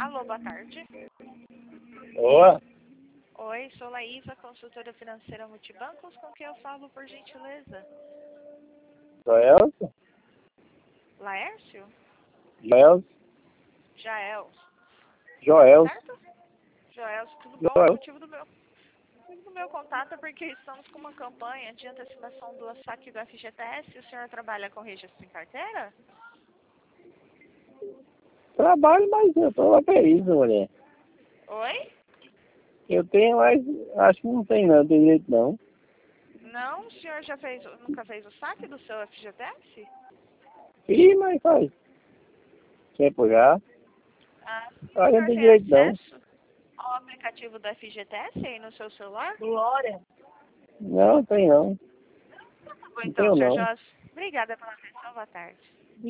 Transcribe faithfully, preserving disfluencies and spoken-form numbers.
Alô, boa tarde. Boa. Oi, sou Laísa, consultora financeira Multibancos. Com quem eu falo, por gentileza? Joelson? Laércio? Joelson? Jael. Joelson? Certo? Joelson, tudo bom? O Joelson? motivo do meu, o motivo do meu contato é porque estamos com uma campanha de antecipação do saque do F G T S. O senhor trabalha com registro em carteira? Trabalho, mas eu tô feliz, mulher. Oi? Eu tenho, mas acho que não tem não, tem jeito não. Não? O senhor já fez, nunca fez o saque do seu F G T S? Ih, mas faz tempo já. Ah, o Mas não senhor tem tem direito não. acesso ao aplicativo do F G T S aí no seu celular? Glória. Não, tem não. Tá bom Não então, tenho senhor não. Jorge. Obrigada pela atenção, boa tarde.